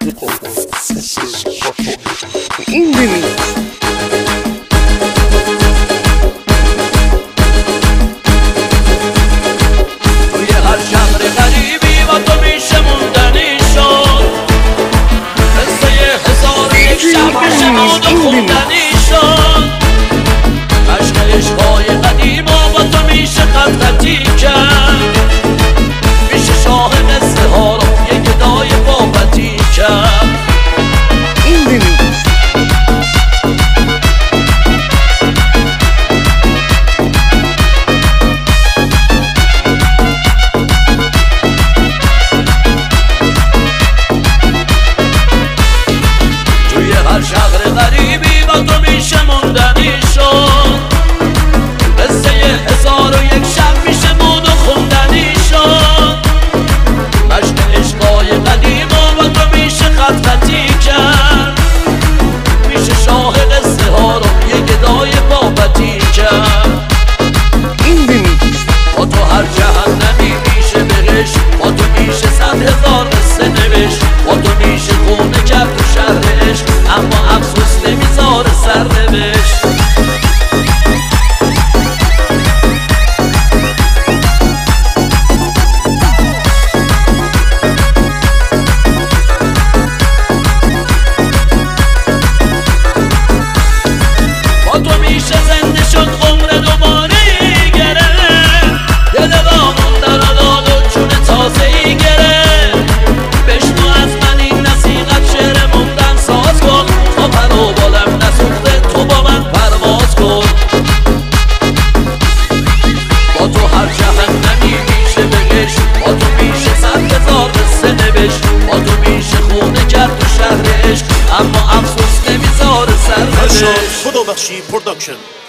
این ببینید توی هر شهر غریبی با تو میشه موندنی شد، قصه 1001 شب میشه مون و خوندنی شد، عشق عشقای قدیما با تو میشه خط خطی کرد، میشه شاه قصه ها رو یه گدای بابتی کرد. این ببینید توی هر شهر غریبی با تو میشه موندنی شد، قصه 1001 شب میشه مون و خوندنی شد، مشق عشقای قدیما با تو میشه خط خطی کرد، میشه شاه قصه ها رو یه گدای بابتی کرد. این ببینید با تو هر جهنمی میشه بهش، با تو میشه 100,000 قصه نوشت، با تو میشه خونه کرد تو شهر عشق، اما افسوس نمیذاره سر نوشت. با تو میشه زنده شد عمر دوباره گرفت، دل دامون در داد و جون تازه ای گرفت، بشنو از من این نصیحت شعر موندن ساز کن، تا پر و بالم نسوخته تو با من پرواز کن. با تو هر جهنمی میشه بهشت، با تو میشه 100,000 قصه نوشت، با تو میشه خونه کرد تو شهر عشق، اما افسوس نمیذاره سر نوشت. خدا بخشی پروداکشن